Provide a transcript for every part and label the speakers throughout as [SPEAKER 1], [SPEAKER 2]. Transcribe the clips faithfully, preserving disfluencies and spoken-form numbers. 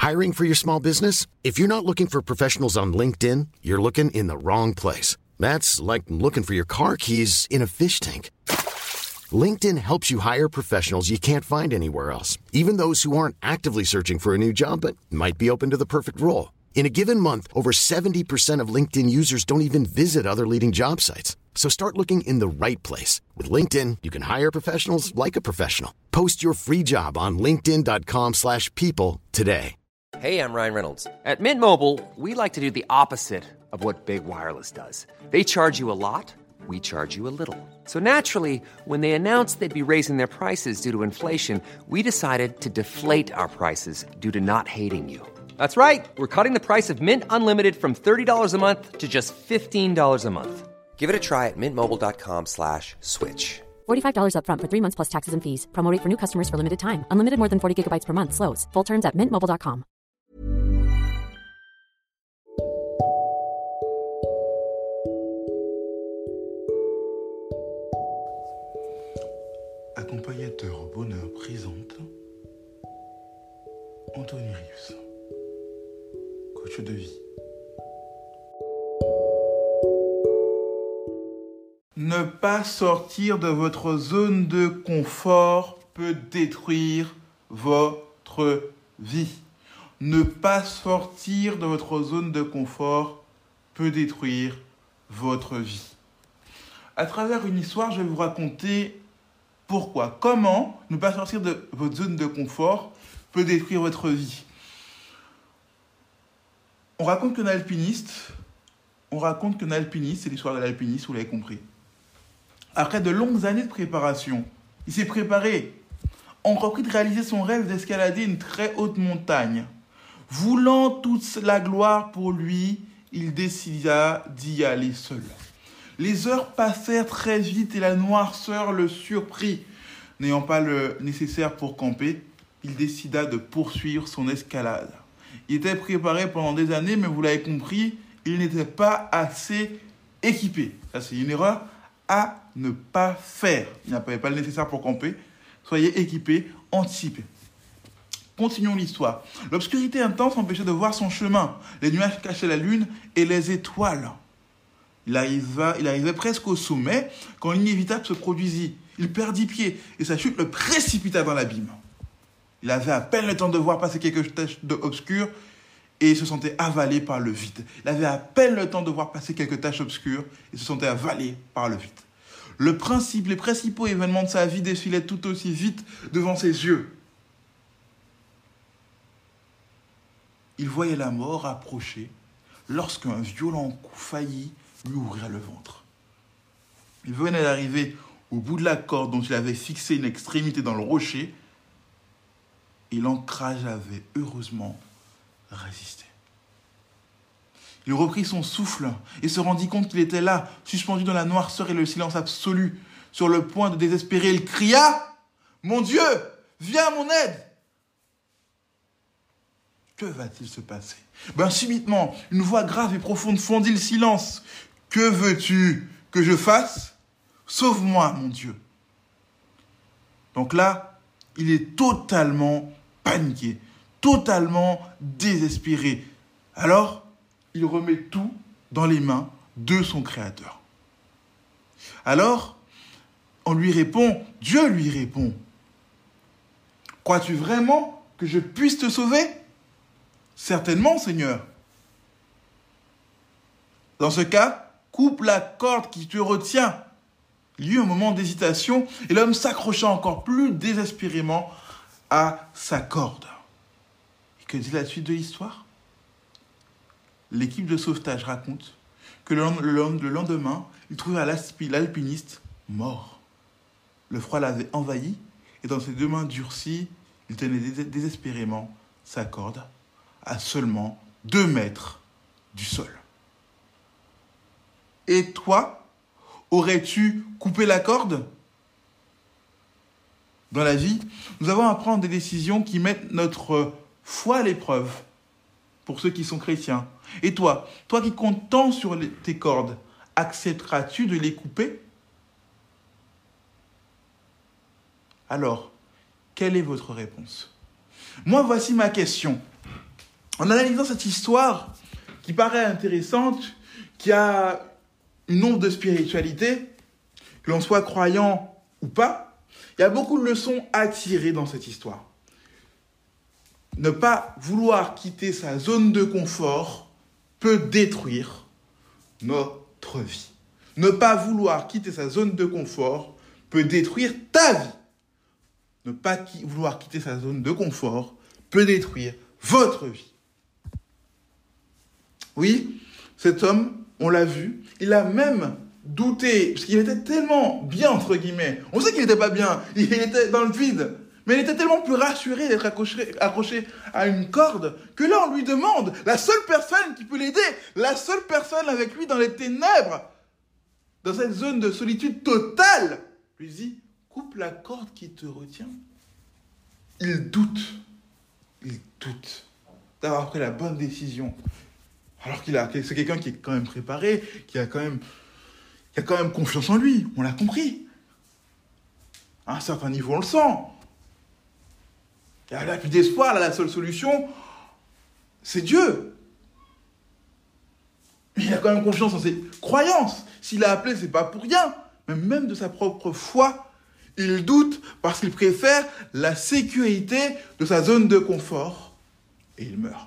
[SPEAKER 1] Hiring for your small business? If you're not looking for professionals on LinkedIn, you're looking in the wrong place. That's like looking for your car keys in a fish tank. LinkedIn helps you hire professionals you can't find anywhere else, even those who aren't actively searching for a new job but might be open to the perfect role. In a given month, over seventy percent of LinkedIn users don't even visit other leading job sites. So start looking in the right place. With LinkedIn, you can hire professionals like a professional. Post your free job on linkedin.com slash people today.
[SPEAKER 2] Hey, I'm Ryan Reynolds. At Mint Mobile, we like to do the opposite of what Big Wireless does. They charge you a lot. We charge you a little. So naturally, when they announced they'd be raising their prices due to inflation, we decided to deflate our prices due to not hating you. That's right. We're cutting the price of Mint Unlimited from thirty dollars a month to just fifteen dollars a month. Give it a try at mintmobile.com slash switch.
[SPEAKER 3] forty-five dollars up front for three months plus taxes and fees. Promo rate for new customers for limited time. Unlimited more than forty gigabytes per month slows. Full terms at mint mobile dot com.
[SPEAKER 4] Accompagnateur bonheur présente Anthony Rius, coach de vie. Ne pas sortir de votre zone de confort peut détruire votre vie. Ne pas sortir de votre zone de confort peut détruire votre vie. À travers une histoire, je vais vous raconter pourquoi, comment ne pas sortir de votre zone de confort peut détruire votre vie. On raconte qu'un alpiniste, on raconte qu'un alpiniste, c'est l'histoire de l'alpiniste, vous l'avez compris. Après de longues années de préparation, il s'est préparé, entrepris de réaliser son rêve d'escalader une très haute montagne. Voulant toute la gloire pour lui, il décida d'y aller seul. Les heures passèrent très vite et la noirceur le surprit. N'ayant pas le nécessaire pour camper, il décida de poursuivre son escalade. Il était préparé pendant des années, mais vous l'avez compris, il n'était pas assez équipé. Ça, c'est une erreur à ne pas faire. Il n'avait pas le nécessaire pour camper. Soyez équipés, anticipés. Continuons l'histoire. L'obscurité intense empêchait de voir son chemin. Les nuages cachaient la lune et les étoiles. Il arriva, il arrivait presque au sommet quand l'inévitable se produisit. Il perdit pied et sa chute le précipita dans l'abîme. Il avait à peine le temps de voir passer quelques taches obscures et il se sentait avalé par le vide. Il avait à peine le temps de voir passer quelques taches obscures et se sentait avalé par le vide. Le principe, les principaux événements de sa vie défilaient tout aussi vite devant ses yeux. Il voyait la mort approcher lorsqu'un violent coup faillit lui ouvrir le ventre. Il venait d'arriver au bout de la corde dont il avait fixé une extrémité dans le rocher et l'ancrage avait heureusement résisté. Il reprit son souffle et se rendit compte qu'il était là, suspendu dans la noirceur et le silence absolu. Sur le point de désespérer, il cria « Mon Dieu, viens à mon aide !» Que va-t-il se passer ? Ben subitement, une voix grave et profonde fendit le silence. « Que veux-tu que je fasse ? Sauve-moi, mon Dieu !» Donc là, il est totalement paniqué, totalement désespéré. Alors, il remet tout dans les mains de son Créateur. Alors, on lui répond, Dieu lui répond, « Crois-tu vraiment que je puisse te sauver ? Certainement, Seigneur. Dans ce cas, coupe la corde qui te retient. » Il y eut un moment d'hésitation et l'homme s'accrocha encore plus désespérément à sa corde. Et que dit la suite de l'histoire ? L'équipe de sauvetage raconte que le lendemain, ils trouvèrent l'alpiniste mort. Le froid l'avait envahi et dans ses deux mains durcies, il tenait désespérément sa corde à seulement deux mètres du sol. Et toi, aurais-tu coupé la corde ? Dans la vie, nous avons à prendre des décisions qui mettent notre foi à l'épreuve pour ceux qui sont chrétiens. Et toi, toi qui comptes tant sur les, tes cordes, accepteras-tu de les couper ? Alors, quelle est votre réponse ? Moi, voici ma question. En analysant cette histoire qui paraît intéressante, qui a une once de spiritualité, que l'on soit croyant ou pas, il y a beaucoup de leçons à tirer dans cette histoire. Ne pas vouloir quitter sa zone de confort peut détruire notre vie. Ne pas vouloir quitter sa zone de confort peut détruire ta vie. Ne pas qui- vouloir quitter sa zone de confort peut détruire votre vie. Oui, cet homme, on l'a vu, il a même douté, parce qu'il était tellement bien, entre guillemets. On sait qu'il n'était pas bien, il était dans le vide. Mais il était tellement plus rassuré d'être accroché, accroché à une corde que là, on lui demande, la seule personne qui peut l'aider, la seule personne avec lui dans les ténèbres, dans cette zone de solitude totale, lui dit, coupe la corde qui te retient. Il doute, il doute d'avoir pris la bonne décision. Alors qu'il a, c'est quelqu'un qui est quand même préparé, qui a quand même, qui a quand même confiance en lui, on l'a compris. À un certain niveau, on le sent. Il n'y a plus d'espoir, là, la seule solution, c'est Dieu. Mais il a quand même confiance en ses croyances. S'il a appelé, c'est pas pour rien. Mais même de sa propre foi, il doute parce qu'il préfère la sécurité de sa zone de confort. Et il meurt.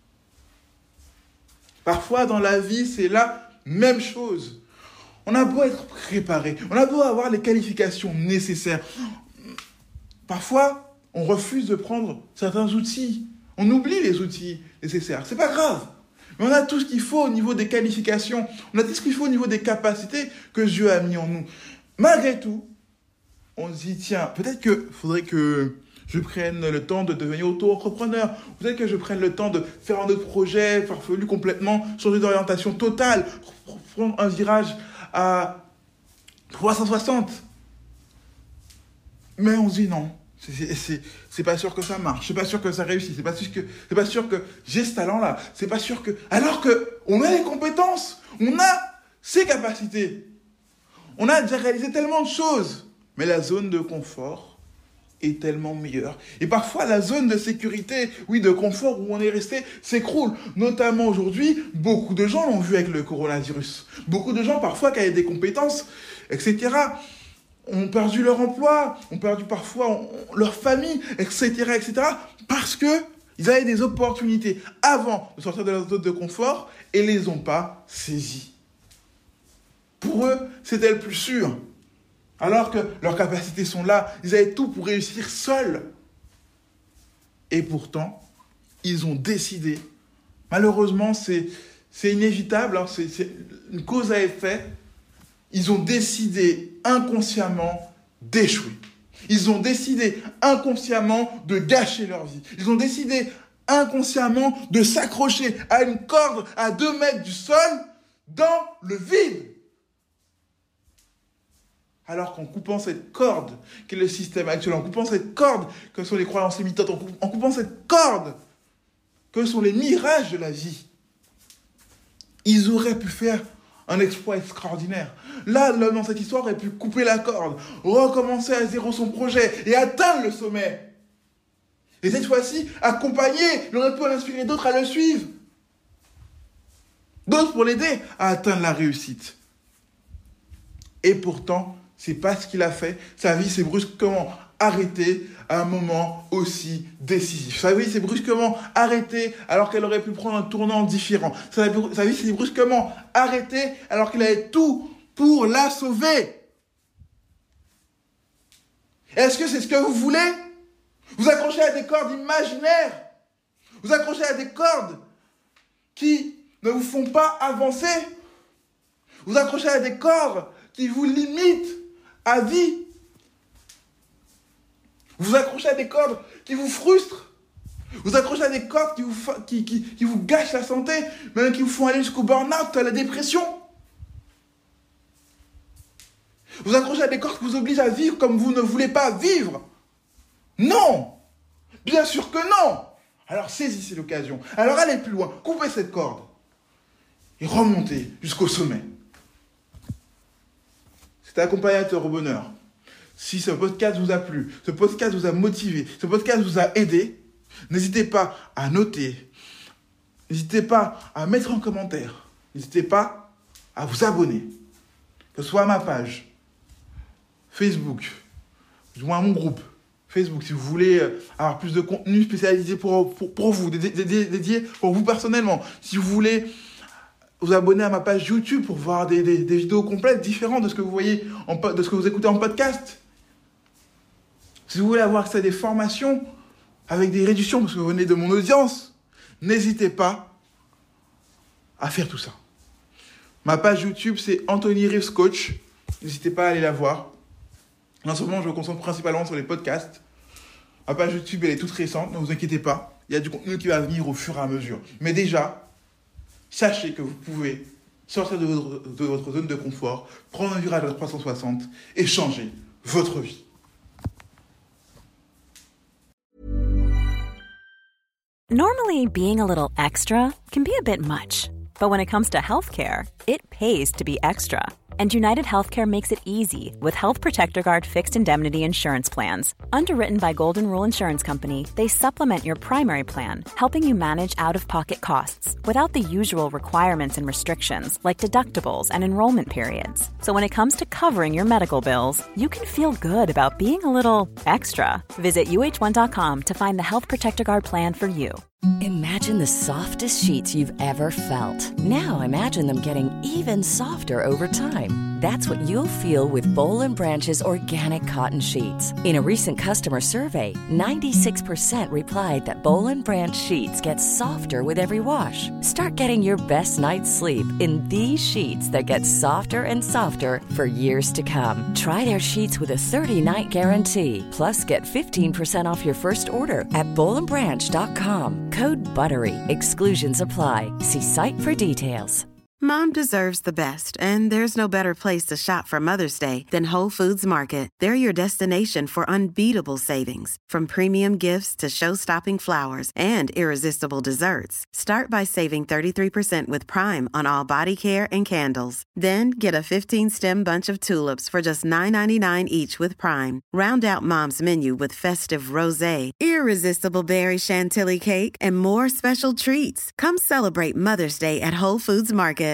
[SPEAKER 4] Parfois, dans la vie, c'est la même chose. On a beau être préparé, on a beau avoir les qualifications nécessaires. Parfois, on refuse de prendre certains outils. On oublie les outils nécessaires. C'est pas grave. Mais on a tout ce qu'il faut au niveau des qualifications. On a tout ce qu'il faut au niveau des capacités que Dieu a mis en nous. Malgré tout, on se dit, tiens, peut-être qu'il faudrait que je prenne le temps de devenir auto-entrepreneur. Peut-être que je prenne le temps de faire un autre projet farfelu complètement, changer d'orientation totale, prendre un virage à trois cent soixante. Mais on se dit non. C'est, c'est, c'est pas sûr que ça marche, c'est pas sûr que ça réussit, c'est pas sûr que, c'est pas sûr que j'ai ce talent-là, c'est pas sûr que... Alors qu'on a les compétences, on a ces capacités, on a déjà réalisé tellement de choses, mais la zone de confort est tellement meilleure. Et parfois, la zone de sécurité, oui, de confort où on est resté, s'écroule. Notamment aujourd'hui, beaucoup de gens l'ont vu avec le coronavirus. Beaucoup de gens, parfois, qui avaient des compétences, et cetera, ont perdu leur emploi, ont perdu parfois on, leur famille, et cetera, et cetera, parce qu'ils avaient des opportunités avant de sortir de leur zone de confort et ne les ont pas saisies. Pour eux, c'était le plus sûr. Alors que leurs capacités sont là, ils avaient tout pour réussir seuls. Et pourtant, ils ont décidé, malheureusement, c'est, c'est inévitable, hein, c'est, c'est une cause à effet, ils ont décidé inconsciemment d'échouer. Ils ont décidé inconsciemment de gâcher leur vie. Ils ont décidé inconsciemment de s'accrocher à une corde à deux mètres du sol dans le vide. Alors qu'en coupant cette corde, qui est le système actuel, en coupant cette corde, que sont les croyances limitantes, en coupant cette corde, que sont les mirages de la vie, ils auraient pu faire un exploit extraordinaire. Là, l'homme dans cette histoire aurait pu couper la corde, recommencer à zéro son projet et atteindre le sommet. Et cette fois-ci, accompagné, il aurait pu en inspirer d'autres à le suivre. D'autres pour l'aider à atteindre la réussite. Et pourtant, c'est pas ce qu'il a fait. Sa vie s'est brusquement arrêtée à un moment aussi décisif. Sa vie s'est brusquement arrêtée alors qu'elle aurait pu prendre un tournant différent. Sa vie s'est brusquement arrêtée alors qu'il avait tout pour la sauver. Est-ce que c'est ce que vous voulez ? Vous accrochez à des cordes imaginaires. Vous accrochez à des cordes qui ne vous font pas avancer. Vous accrochez à des cordes qui vous limitent à vie. Vous accrochez à des cordes qui vous frustrent. Vous accrochez à des cordes qui vous, qui, qui, qui vous gâchent la santé, même qui vous font aller jusqu'au burn-out, à la dépression. Vous accrochez à des cordes qui vous obligent à vivre comme vous ne voulez pas vivre. Non! Bien sûr que non! Alors saisissez l'occasion. Alors allez plus loin. Coupez cette corde. Et remontez jusqu'au sommet. C'était Accompagnateur au bonheur. Si ce podcast vous a plu, ce podcast vous a motivé, ce podcast vous a aidé, n'hésitez pas à noter, N'hésitez pas à mettre en commentaire. N'hésitez pas à vous abonner. Que ce soit à ma page Facebook, du moins à mon groupe Facebook, si vous voulez avoir plus de contenu spécialisé pour, pour, pour vous, dédié, dédié, dédié pour vous personnellement. Si vous voulez vous abonner à ma page YouTube pour voir des, des, des vidéos complètes différentes de ce que vous voyez, en, de ce que vous écoutez en podcast. Si vous voulez avoir accès à des formations avec des réductions parce que vous venez de mon audience, n'hésitez pas à faire tout ça. Ma page YouTube, c'est Anthony Reeves Coach. N'hésitez pas à aller la voir. En ce moment, je me concentre principalement sur les podcasts. Ma page YouTube, elle est toute récente, ne vous inquiétez pas. Il y a du contenu qui va venir au fur et à mesure. Mais déjà, sachez que vous pouvez sortir de votre, de votre zone de confort, prendre un virage à trois cent soixante et changer votre vie.
[SPEAKER 5] Normally, being a little extra can be a bit much. But when it comes to healthcare, it pays to be extra. And United Healthcare makes it easy with Health Protector Guard fixed indemnity insurance plans. Underwritten by Golden Rule Insurance Company, they supplement your primary plan, helping you manage out-of-pocket costs without the usual requirements and restrictions like deductibles and enrollment periods. So when it comes to covering your medical bills, you can feel good about being a little extra. Visit U H one dot com to find the Health Protector Guard plan for you.
[SPEAKER 6] Imagine the softest sheets you've ever felt. Now imagine them getting even softer over time. That's what you'll feel with Boll and Branch's organic cotton sheets. In a recent customer survey, ninety-six percent replied that Boll and Branch sheets get softer with every wash. Start getting your best night's sleep in these sheets that get softer and softer for years to come. Try their sheets with a thirty-night guarantee. Plus, get fifteen percent off your first order at boll and branch dot com. Code BUTTERY. Exclusions apply. See site for details.
[SPEAKER 7] Mom deserves the best, and there's no better place to shop for Mother's Day than Whole Foods Market. They're your destination for unbeatable savings, from premium gifts to show-stopping flowers and irresistible desserts. Start by saving thirty-three percent with Prime on all body care and candles. Then get a fifteen-stem bunch of tulips for just nine ninety-nine each with Prime. Round out Mom's menu with festive rosé, irresistible berry chantilly cake, and more special treats. Come celebrate Mother's Day at Whole Foods Market.